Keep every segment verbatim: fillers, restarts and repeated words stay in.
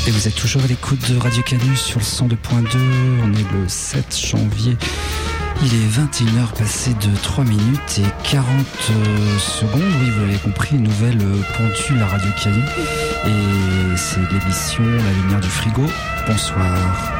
Et vous êtes toujours à l'écoute de Radio Canu sur le cent deux point deux. On est le sept janvier. Il est vingt et une heures passées de trois minutes et quarante secondes. Oui, vous l'avez compris, une nouvelle pendule à Radio Canu. Et c'est l'émission La Lumière du Frigo. Bonsoir.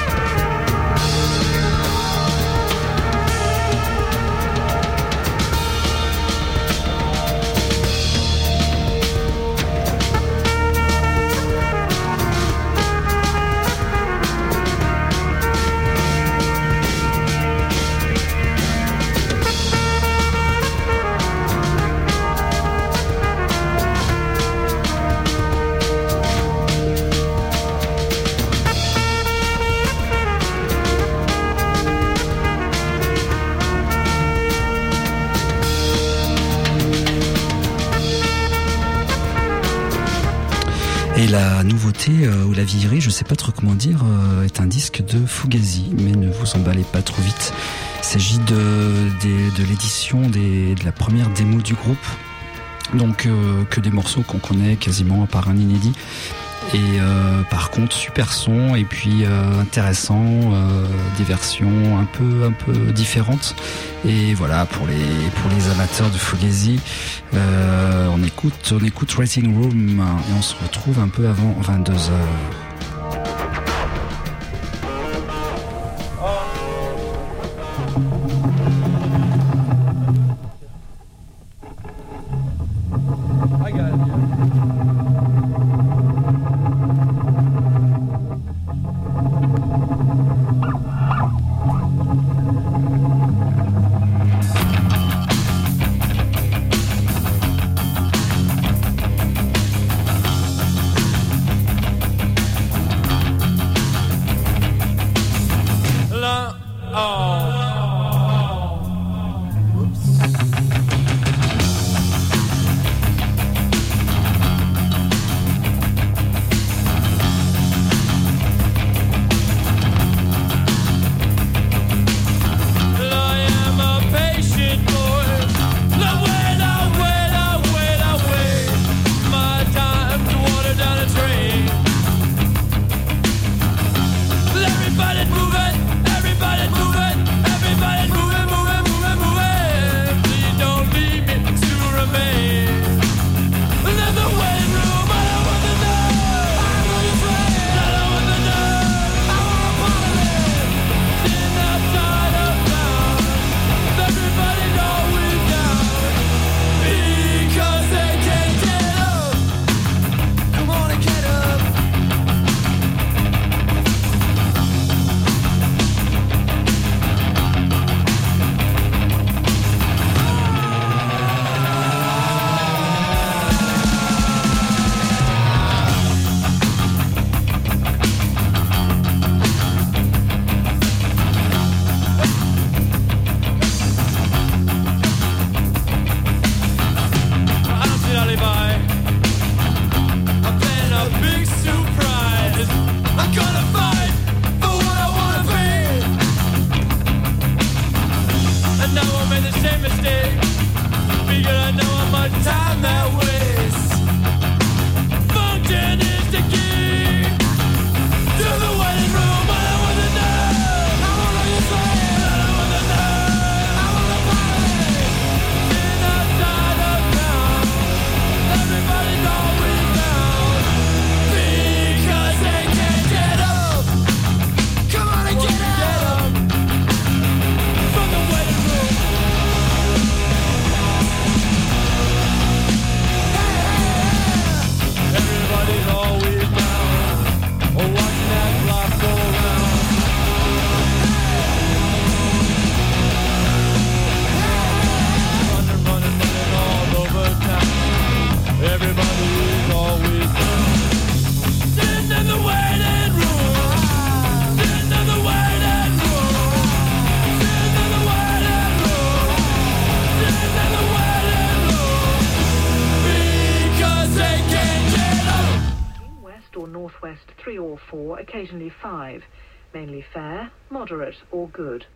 Et la nouveauté, euh, ou la vieillerie, je sais pas trop comment dire, euh, est un disque de Fugazi, mais ne vous emballez pas trop vite. Il s'agit de, de, de l'édition des, de la première démo du groupe, donc euh, que des morceaux qu'on connaît quasiment à part un inédit. Et euh, par contre super son et puis euh, intéressant, euh, des versions un peu un peu différentes. Et voilà, pour les pour les amateurs de Fugazi, euh, on écoute on écoute Waiting Room et on se retrouve un peu avant vingt-deux heures. Three or four, occasionally five, mainly fair, moderate or good.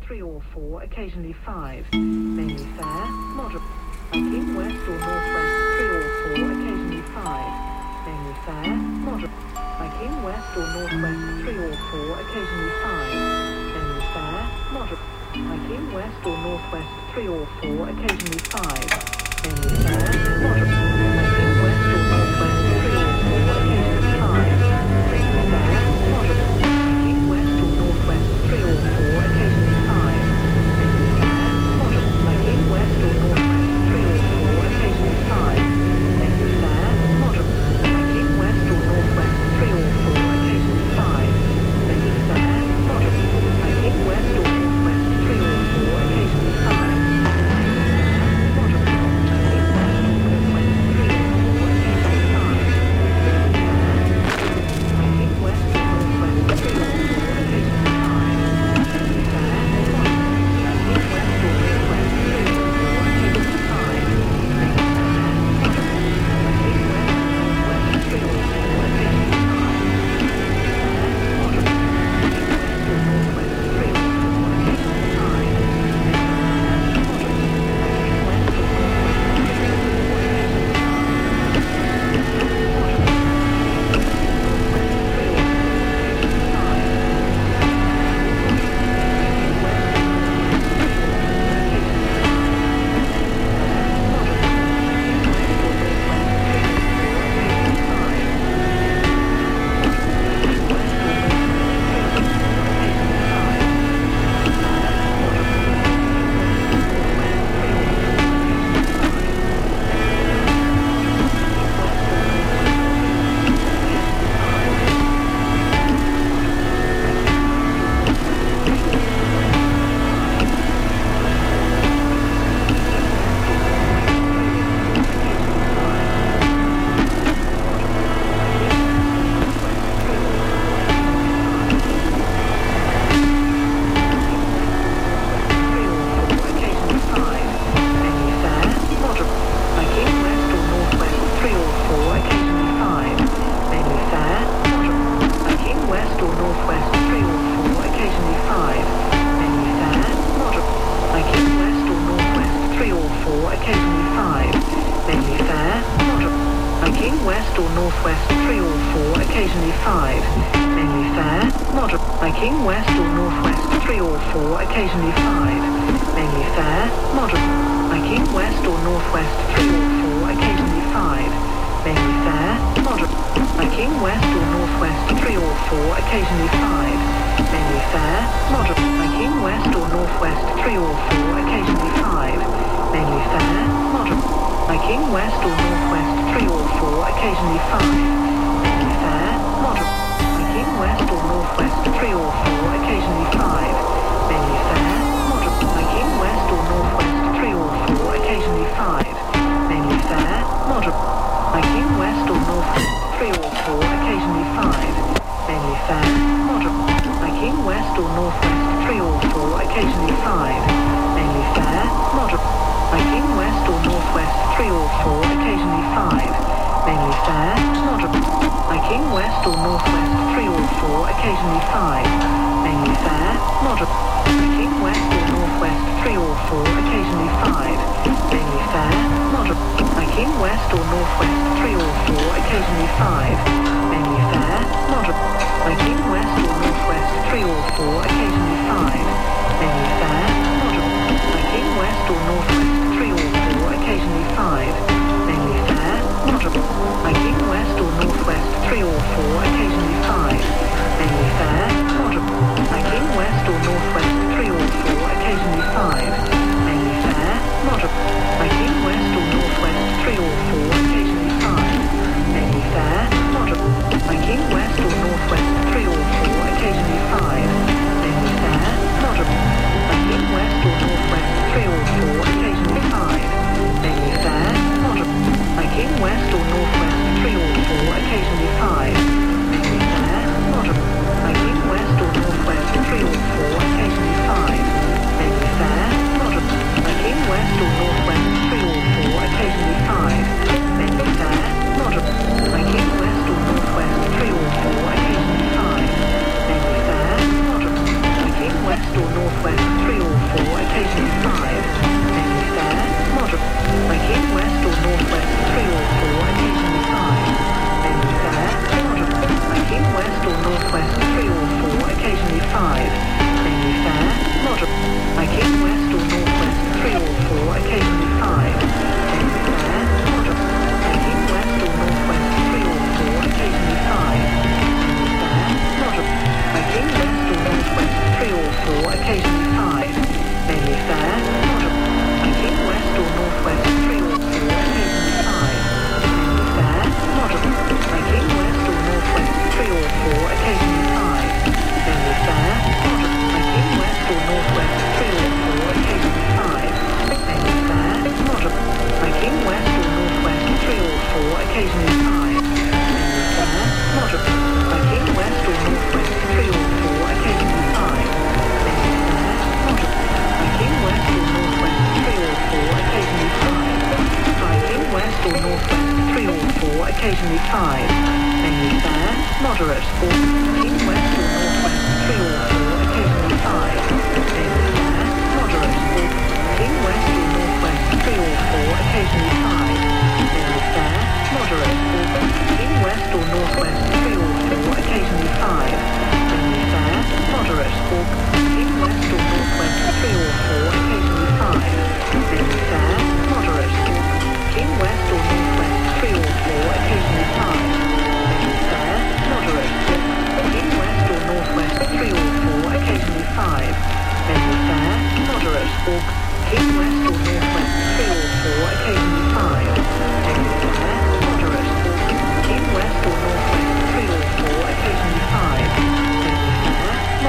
three or four, occasionally five. Mainly fair, moderate. Liking west or northwest, three or four, occasionally five. Mainly fair, moderate. Liking west or northwest, three or four, occasionally five. Mainly fair, moderate. Liking west or northwest, three or four, occasionally five. Mainly fair, moderate. Liking west or northwest, three or four, occasionally five. Mainly fair, moderate. Liking west or northwest, three or four, occasionally five. Mainly fair, moderate. Liking west or northwest, three or four, occasionally five. Mainly fair, moderate. Liking west or northwest, three or four, occasionally five. Mainly fair, moderate. Liking west or northwest, three or four, occasionally five. Liking west or northwest, three or four.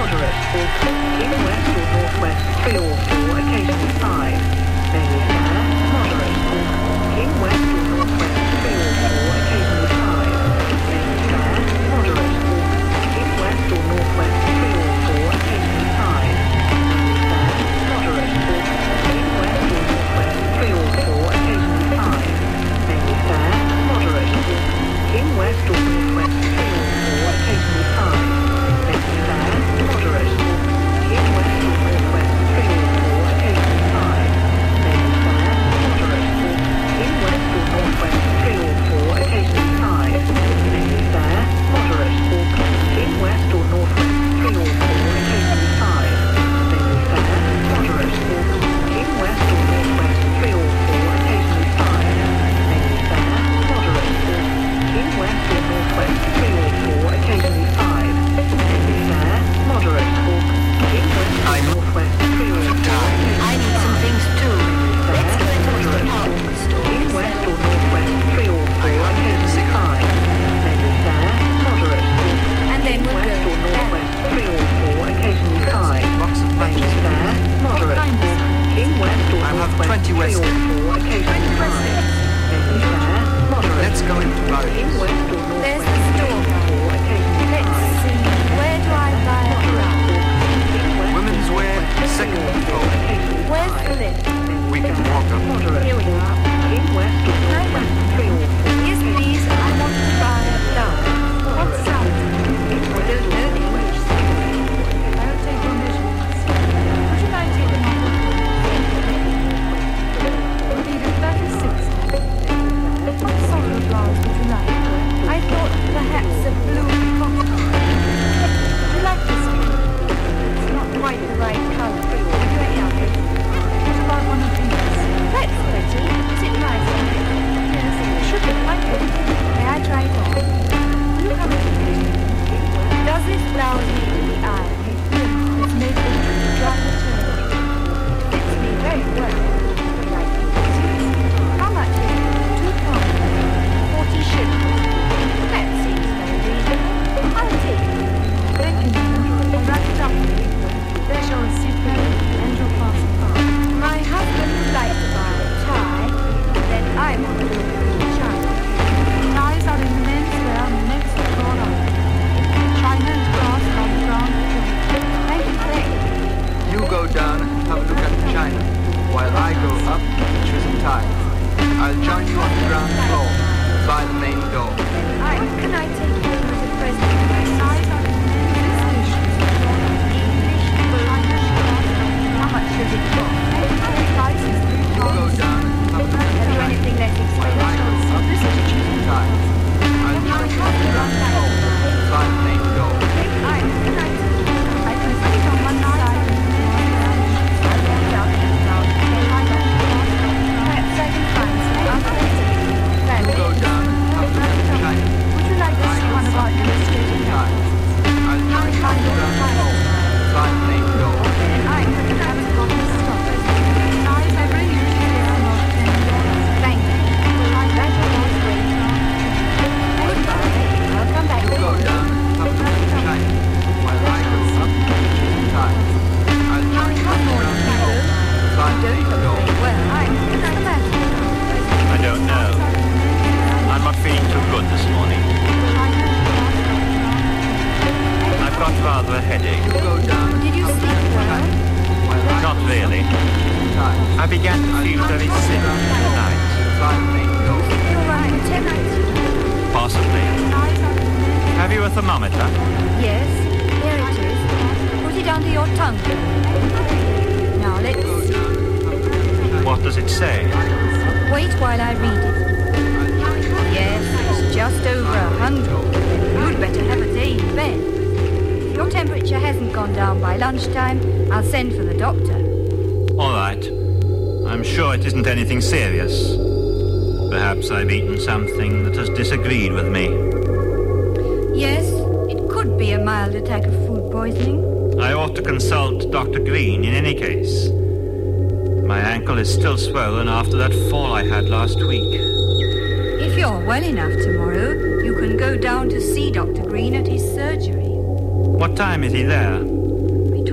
moderate or keen west or northwest three or four, occasionally five. Mainly fair, moderate or keen west or northwest three or four, occasionally five. Mainly fair, moderate or keen west or northwest three or four, occasionally five. Mainly fair, moderate or keen west or northwest three or four, occasionally five. Mainly fair, moderate or keen west or northwest three or four, occasionally five. Mainly fair, moderate or keen west or northwest three or four, occasionally five. Mainly fair, moderate or keen west or northwest three or four, occasionally five. Mainly fair, moderate or keen west or northwest three or four, occasionally five. Mainly fair, moderate or keen west or northwest three or four, occasionally five. Mainly fair, moderate or keen west or northwest three or four, occasionally five. Mainly fair, moderate or keen west or northwest three or four. I need some things too. Let's go into the department store. Keen west or northwest three or four, occasionally five. Mainly fair, moderate or And then we'll west or go northwest three or four, occasionally five. Box of Mainly matches. fair, moderate or keen west or I'll have northwest twenty three or Western. four, occasionally five. Mainly fair, moderate Let's go into keen Rhodes. west or There's northwest the three or store. four, occasionally Let's five. see. Where do I buy a Moderate crowd? or keen west or Women's wear, northwest second three or floor. four, occasionally Where's five. the lift? We can walk up. Moderate Here we or are. keen west or northwest three or four. Yes, please. I want to buy a flower. What size? I don't know the English size. I'll take your measurements. Would you mind taking off your clothes? We'll need a thirty-six. What sort of blouse would you like? I thought perhaps a blue cotton. Do you like this one? It's not quite the right colour. Have you any others? What about one of these? That's pretty. Is it nice? Yes, it should be like it. May I try it on? Will you come into the kitchen? Does this blouse need to be ironed? No, it's made with dry material. It fits me very well. Like it. How much is it? Two pounds. Forty shillings. That seems very reasonable. I'll take it. Thank you, madam. I'll wrap it up for you. There's your receipt, madam, and your parcel. My husband would like to buy a tie. Then I want to look at the china. Ties are in the men's wear on the next floor up. China and brass are on the ground floor. Thank you, thank you. You go down and have a look at the china, while I go up and choose a tie. I'll join you on the ground floor, by the main door. I, can I take you as a present for my Ties sister? are in the men's stations. English China and brass are on the How ground much does it cost? Ties is three You go pounds. down and have a look at Have the you china, anything less while I go expensive? up This is and choose a cheap. tie. I'll join you on the ground floor, by the main door. I, can I take you? I can put it on one side and one I want down and down. Perhaps I can find some other You go down and have a look at the china, Would you like to see one of our illustrated tie. I'll join you on the ground floor, by the main door. I You haven't got this stuff. Ties I bring usually are not ten dollars. Thank you. Like that That or was great. Goodbye. I'll come back You go tomorrow. down and have a look at the china, while I go up and choose a tie. I'll join you on the ground floor, by the main door. Well, I, what's the matter? I don't know. I'm not feeling too good this morning. I've got rather a headache. You go down and Did you have a sleep look at the well? china, while I Not go really. up and choose a tie. I began to feel very sick tonight. By the main door. You're right. Temperature. Possibly. Have you a thermometer? Yes, here it is. Put it under your tongue. Now let's see. What does it say? Wait while I read it. Yes, it's just over a hundred. You'd better have a day in bed. If your temperature hasn't gone down by lunchtime, I'll send for the doctor. All right. I'm sure it isn't anything serious. Perhaps I've eaten something that has disagreed with me. Yes, it could be a mild attack of food poisoning. I ought to consult Doctor Green in any case. My ankle is still swollen after that fall I had last week. If you're well enough tomorrow, you can go down to see Doctor Green at his surgery. What time is he there?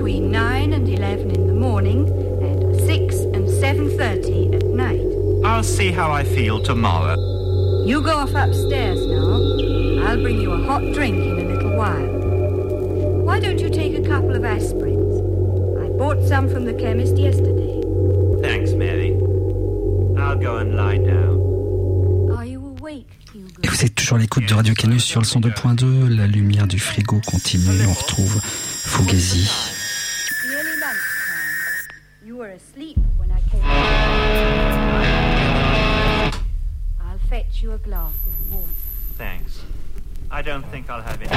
between nine and eleven in the morning and six and seven thirty at night. I'll see how I feel tomorrow. You go off upstairs now. I'll bring you a hot drink in a little while. Why don't you take a couple of aspirins? I bought some from the chemist yesterday. Thanks, Mary. I'll go and lie down. Are you awake, Hugo? Et vous êtes toujours à l'écoute de Radio Canus sur le cent deux point deux. La lumière du frigo continue. On retrouve Fugazi. Nearly lunchtime. You were asleep when I came. I'll fetch you a glass of water. Thanks. I don't think I'll have it.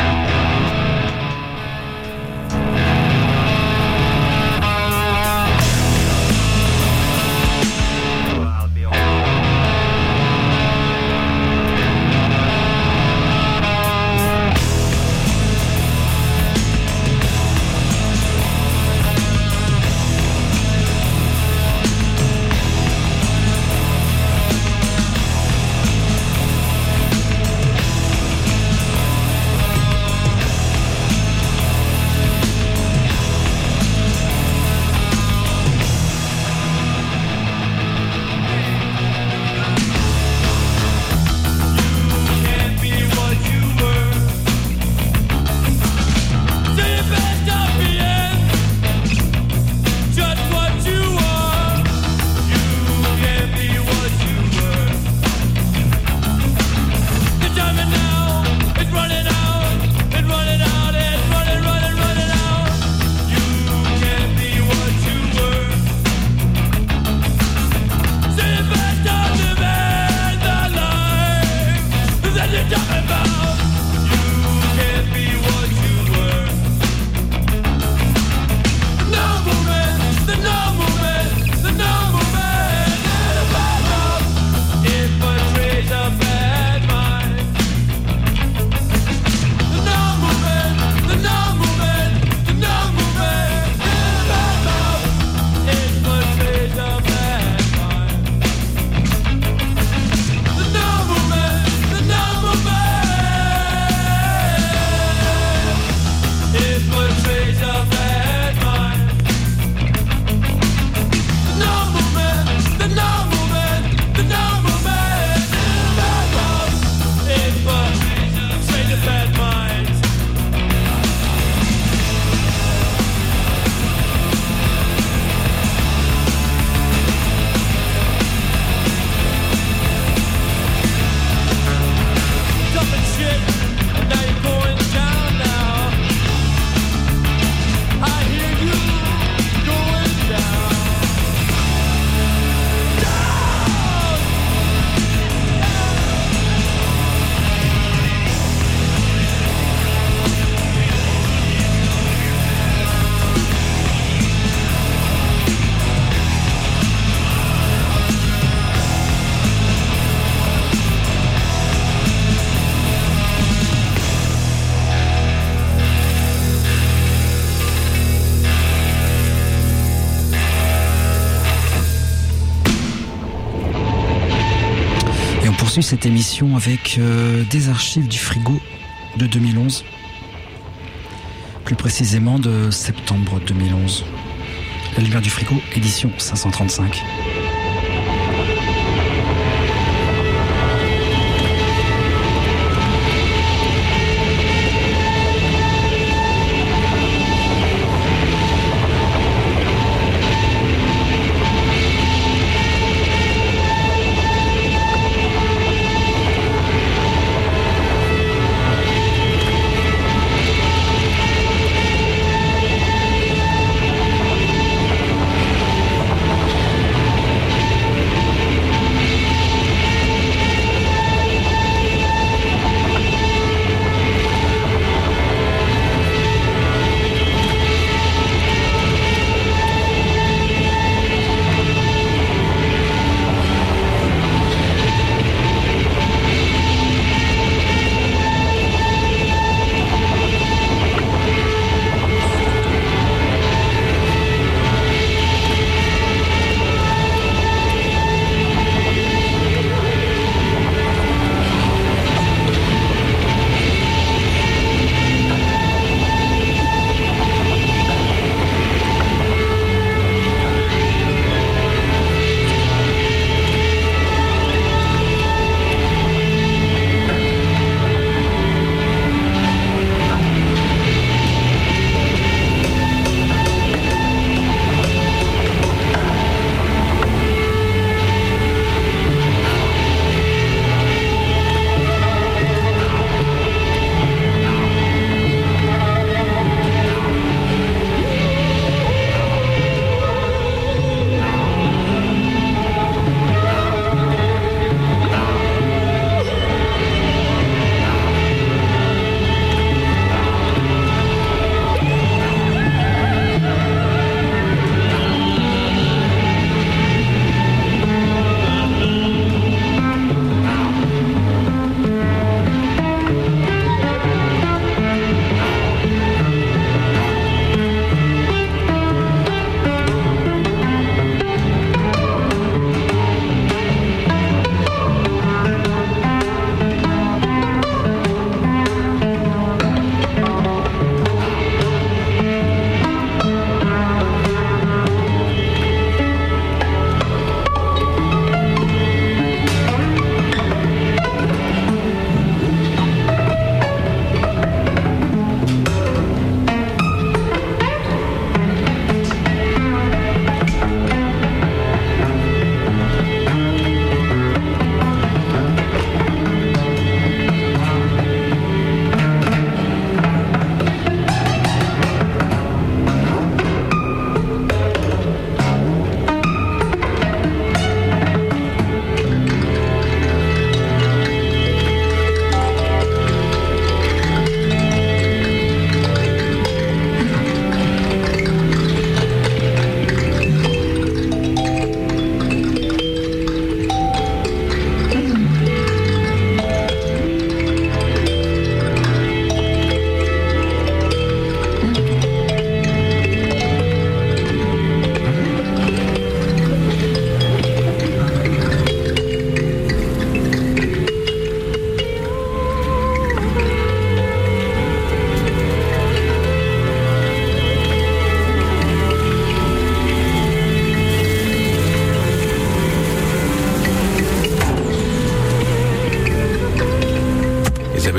Cette émission avec euh, des archives du frigo de deux mille onze, plus précisément de septembre deux mille onze. La lumière du frigo, édition cinq cent trente-cinq.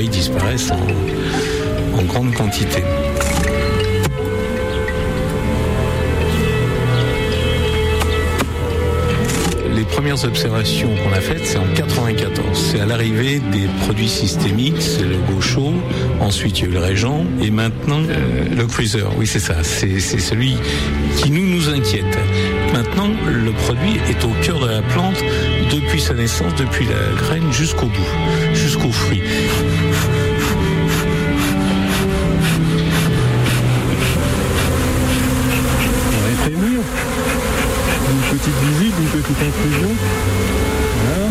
abeilles disparaissent en, en grande quantité. Les premières observations qu'on a faites, c'est en quatre-vingt-quatorze. C'est à l'arrivée des produits systémiques, c'est le Gaucho, ensuite il y a eu le Régent, et maintenant euh, le Cruiser. Oui, c'est ça, c'est, c'est celui qui nous, nous inquiète. Maintenant, le produit est au cœur de la plante depuis sa naissance, depuis la graine jusqu'au bout, jusqu'au fruit. Une petite visite, une petite inclusion. Voilà.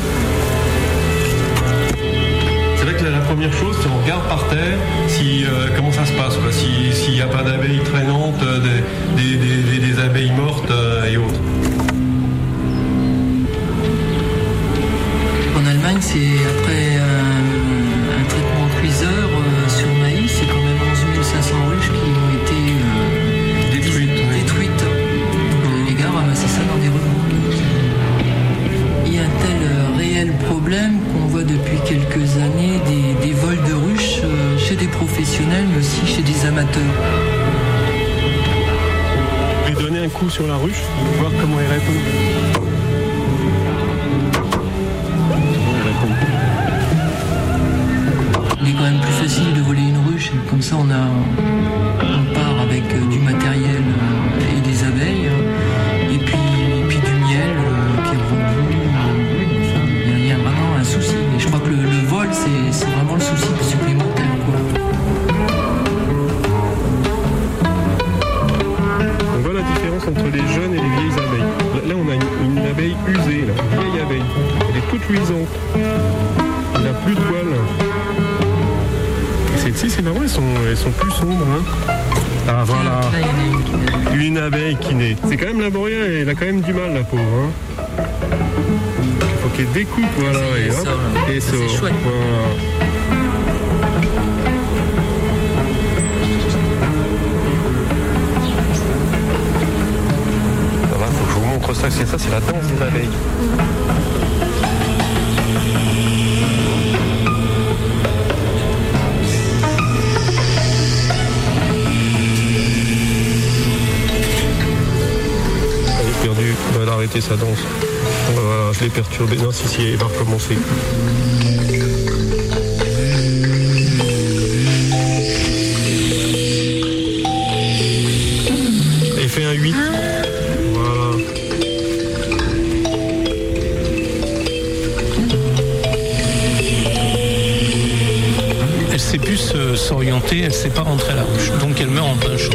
C'est vrai que la, la première chose, c'est on regarde par terre si, euh, comment ça se passe, quoi. Si, s'il n'y a pas d'abeilles traînantes, euh, des, des, des, des abeilles mortes euh, et autres. En Allemagne, c'est après un, un traitement Cruiser euh, sur maïs, c'est quand même onze mille cinq cents ruches qui ont été euh, détruites. Oui. détruites. Les gars ramassaient ça dans des remorques. Il y a un tel euh, réel problème qu'on voit depuis quelques années des, des vols de ruches euh, chez des professionnels, mais aussi chez des amateurs. Je vais donner un coup sur la ruche, voir comment elle répond. Il est quand même plus facile de voler une ruche, comme ça on, a, on part avec euh, du matériel euh, et des abeilles, euh, et, puis, et puis du miel euh, qui est revendu. Euh, il y a vraiment un souci. Et je crois que le, le vol, c'est, c'est vraiment le souci supplémentaire, quoi. On voit la différence entre les jeunes et les vieilles abeilles. Là, là on a une, une abeille usée, là, une vieille abeille. Elle est toute luisante. Elle n'a plus de poils. Celles-ci, c'est marrant, elles sont, elles sont plus sombres. Hein. Ah voilà, une abeille qui naît. C'est quand même laborieux, elle a quand même du mal, la pauvre. Hein. Il faut qu'elle découpe, voilà, et hop, et ça. C'est chouette. Voilà. Voilà, faut que je vous montre ça, c'est ça, c'est la danse des abeilles. Elle va arrêter sa danse. Voilà, je l'ai perturbé. Non, si, si, elle va recommencer. Elle fait un huit. Voilà. Elle sait plus euh, s'orienter, elle sait pas rentrer à la ruche. Donc elle meurt en plein champ.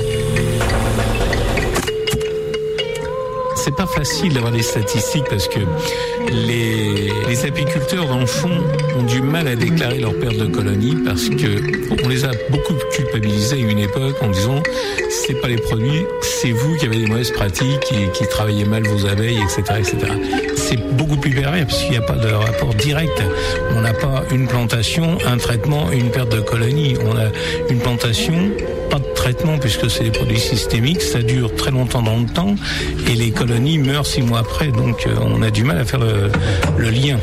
C'est pas facile d'avoir des statistiques parce que les, les apiculteurs dans le fond ont du mal à déclarer leur perte de colonie parce que on les a beaucoup culpabilisés à une époque en disant c'est pas les produits, c'est vous qui avez des mauvaises pratiques, qui, qui travaillez mal vos abeilles, et cetera, et cetera. C'est beaucoup plus pervers parce qu'il n'y a pas de rapport direct. On n'a pas une plantation, un traitement, une perte de colonie. On a une plantation, pas de traitement puisque c'est des produits systémiques, ça dure très longtemps dans le temps et les colonies meurent six mois après, donc euh, on a du mal à faire le, le lien.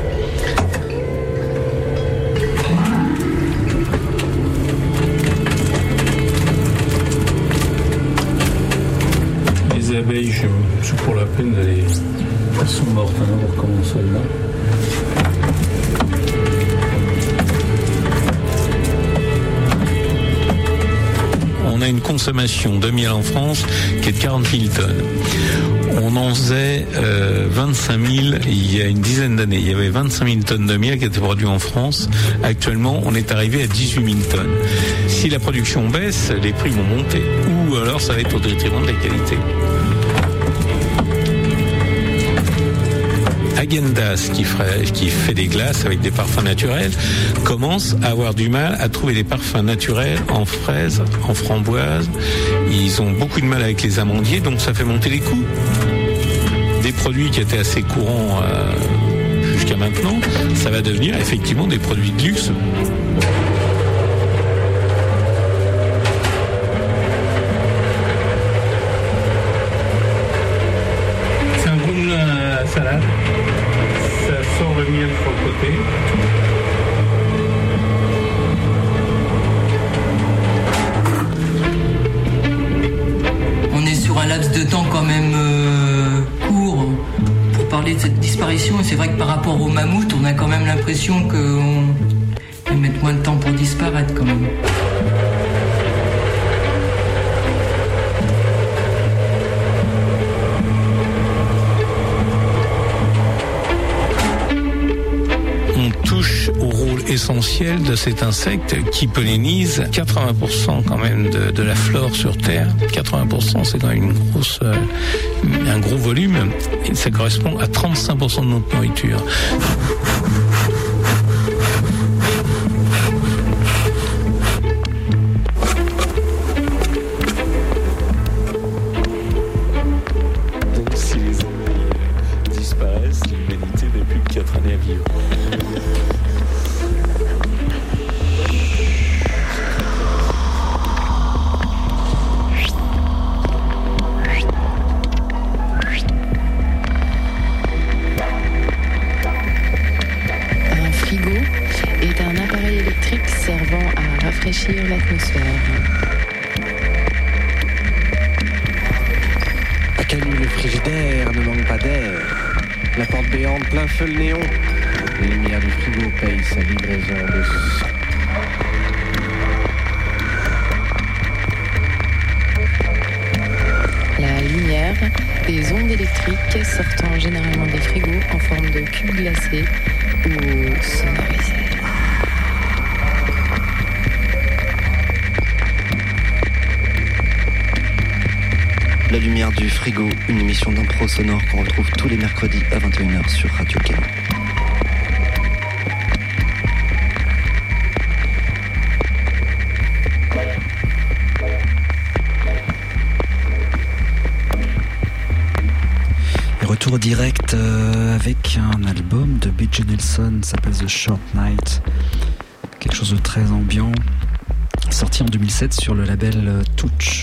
Les abeilles, je suis pour la peine d'aller, elles sont mortes, hein, on recommence là. On a une consommation de miel en France qui est de quarante mille tonnes. On en faisait euh, vingt-cinq mille il y a une dizaine d'années. Il y avait vingt-cinq mille tonnes de miel qui étaient produits en France. Actuellement, on est arrivé à dix-huit mille tonnes. Si la production baisse, les prix vont monter. Ou alors ça va être au détriment de la qualité. Häagen-Dazs, qui, qui fait des glaces avec des parfums naturels, commence à avoir du mal à trouver des parfums naturels en fraises, en framboises. Ils ont beaucoup de mal avec les amandiers, donc ça fait monter les coûts. Des produits qui étaient assez courants euh, jusqu'à maintenant, ça va devenir effectivement des produits de luxe. C'est un goût de la salade. Ça sort le miel sur le côté. laps de temps quand même euh, court pour parler de cette disparition. Et c'est vrai que par rapport aux mammouths, on a quand même l'impression qu'ils mettent moins de temps pour disparaître quand même. Touche au rôle essentiel de cet insecte qui pollinise quatre-vingts pour cent quand même de, de la flore sur Terre. quatre-vingts pour cent, c'est quand même une grosse, euh, un gros volume. Et ça correspond à trente-cinq pour cent de notre nourriture. Donc si les abeilles disparaissent, l'humanité n'a plus que quatre années à vivre. Servant à rafraîchir l'atmosphère. À Canu, le frigidaire ne manque pas d'air. La porte béante, plein feu le néon. Les lumières du frigo payent sa livraison de sang. La lumière, des ondes électriques sortant généralement des frigos en forme de cubes glacés ou sonorisés. La lumière du frigo, une émission d'impro sonore qu'on retrouve tous les mercredis à vingt et une heures sur Radio Canu. Et retour direct euh, avec un album de B J Nelson, s'appelle The Short Night. Quelque chose de très ambiant, sorti en deux mille sept sur le label euh, Touch.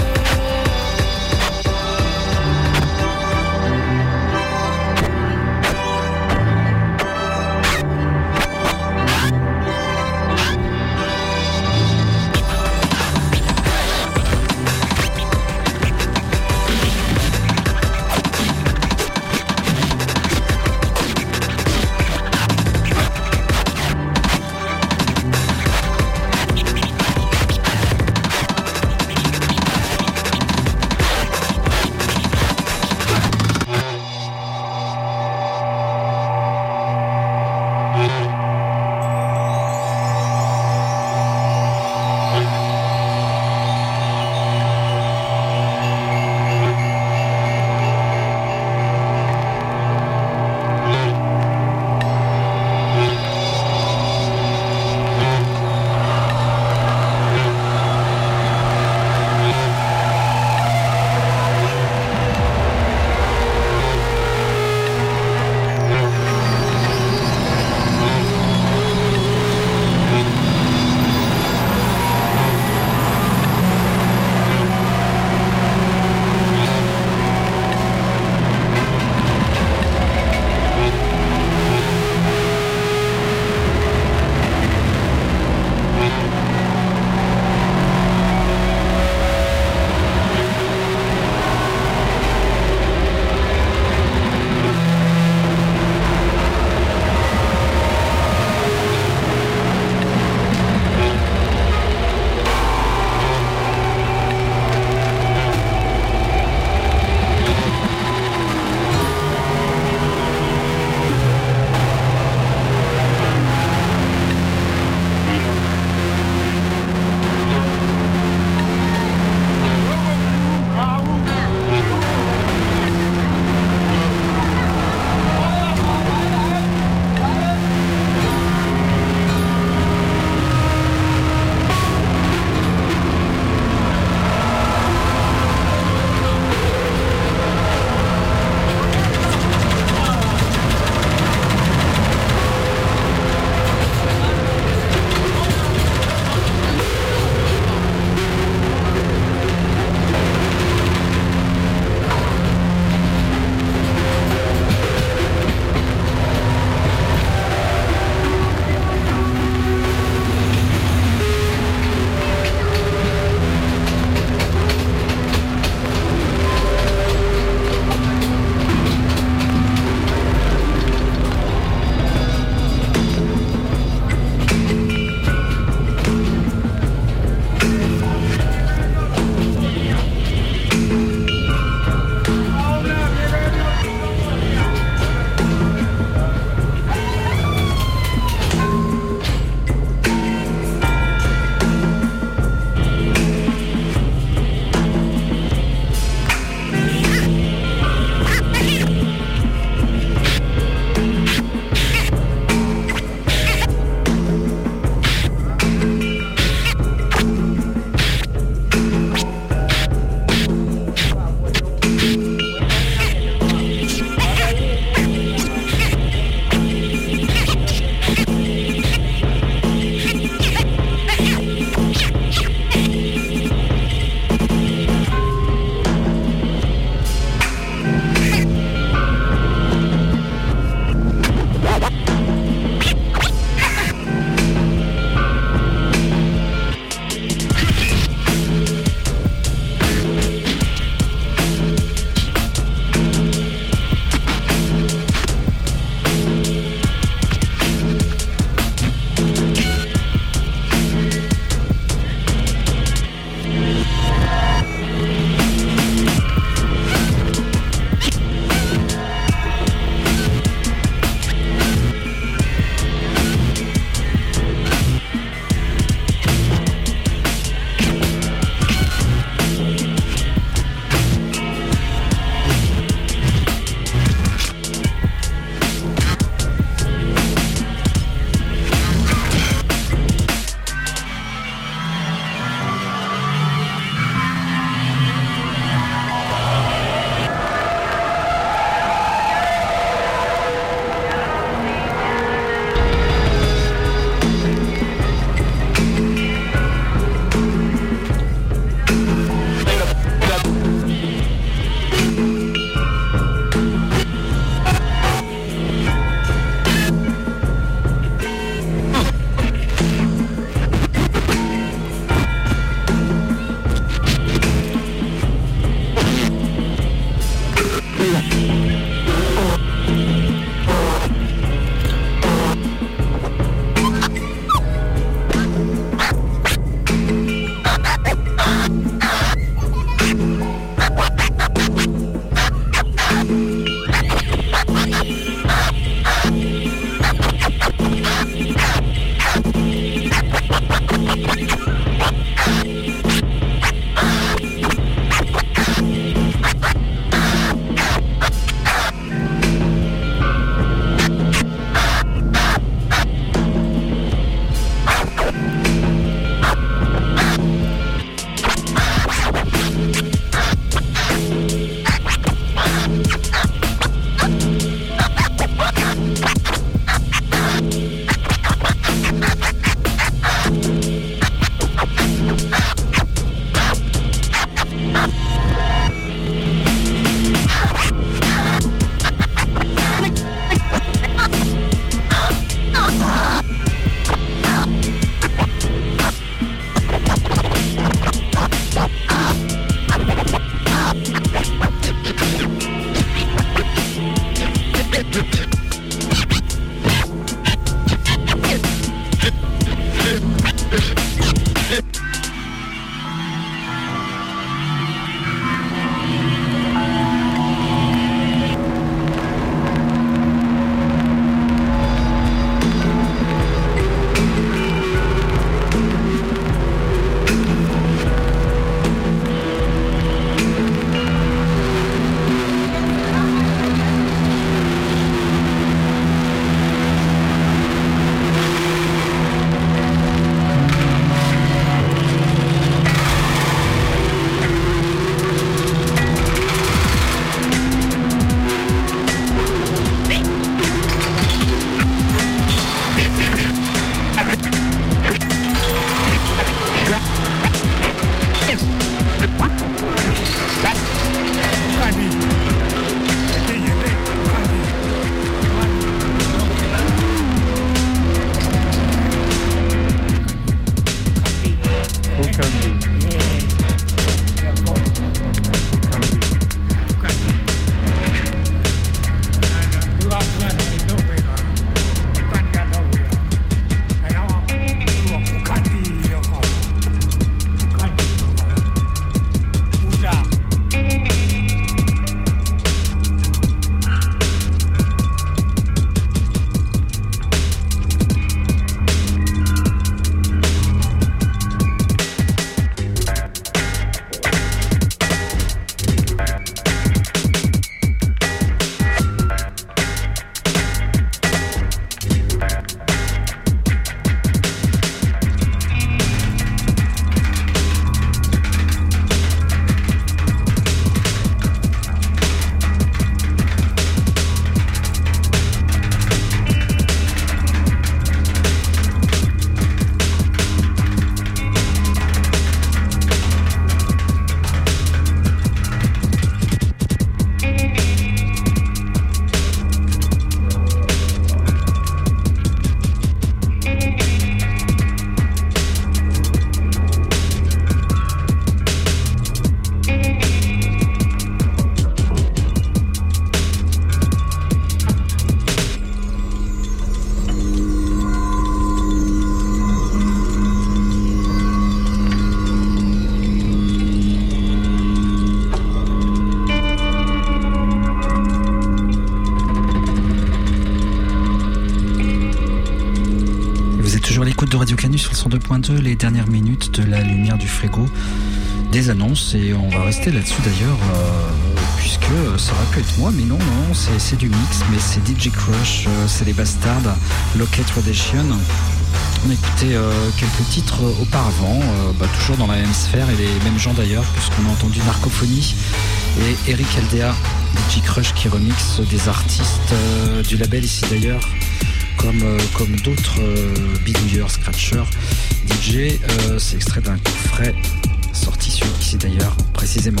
l'écoute de Radio Canus sur le cent deux point deux, les dernières minutes de la lumière du frigo, des annonces, et on va rester là-dessus d'ailleurs, euh, puisque ça aurait pu être moi, mais non, non, c'est, c'est du mix, mais c'est D J Crush, euh, c'est les Bastards, Locket Rhodesian. On a écouté euh, quelques titres auparavant, euh, bah, toujours dans la même sphère et les mêmes gens d'ailleurs, puisqu'on a entendu Narcophonie et Eric Aldea, D J Crush qui remixe des artistes euh, du label ici d'ailleurs, comme, euh, comme d'autres euh, bidouilleurs, scratchers, D J. Euh, c'est extrait d'un coffret sorti sur ici d'ailleurs précisément.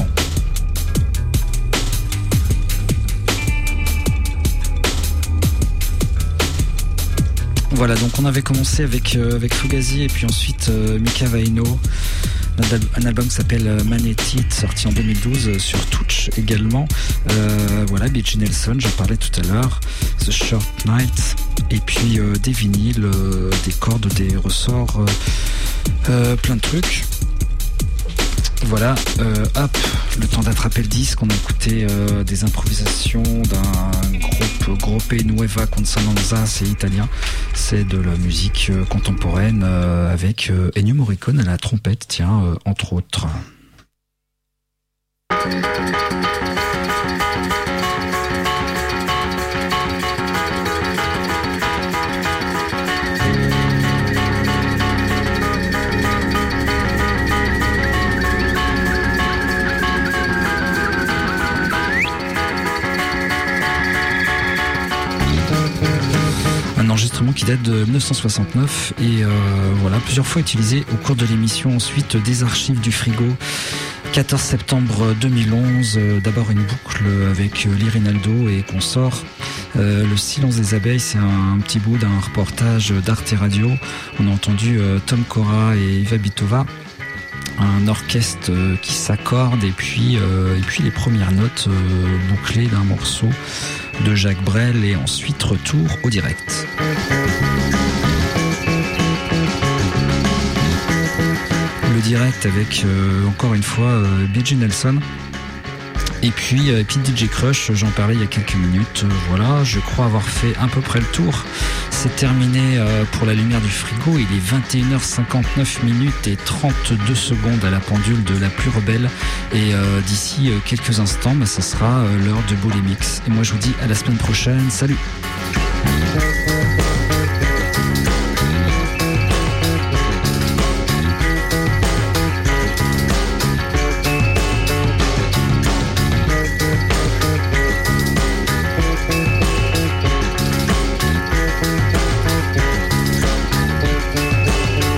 Voilà, donc on avait commencé avec, euh, avec Fugazi et puis ensuite euh, Mika Vaino, un album qui s'appelle Magnetit, sorti en deux mille douze euh, sur Touch également. Euh, voilà, B J Nelson, j'en parlais tout à l'heure, The Short Night, et puis euh, des vinyles, euh, des cordes, des ressorts, euh, euh, plein de trucs. Voilà, euh, hop, le temps d'attraper le disque, on a écouté euh, des improvisations d'un groupe Groppe Nueva Consonanza, c'est italien, c'est de la musique euh, contemporaine euh, avec euh, Ennio Morricone à la trompette, tiens, euh, entre autres. Un enregistrement qui date de dix-neuf cent soixante-neuf et euh, voilà, plusieurs fois utilisé au cours de l'émission. Ensuite, des archives du frigo, quatorze septembre deux mille onze, euh, d'abord une boucle avec euh, Lee Rinaldo et consorts. Euh, le silence des abeilles, c'est un, un petit bout d'un reportage d'Arte Radio. On a entendu euh, Tom Cora et Iva Bitova, un orchestre euh, qui s'accorde, et puis euh, et puis les premières notes euh, bouclées d'un morceau de Jacques Brel, et ensuite retour au direct. Le direct avec euh, encore une fois euh, B J Nelson. Et puis, euh, et puis D J Crush, j'en parlais il y a quelques minutes. Euh, voilà, je crois avoir fait à peu près le tour. C'est terminé euh, pour la lumière du frigo. Il est vingt et une heures cinquante-neuf minutes et trente-deux secondes à la pendule de la plus rebelle. Et euh, d'ici euh, quelques instants, bah, ça sera euh, l'heure de Bolémix. Et moi, je vous dis à la semaine prochaine. Salut!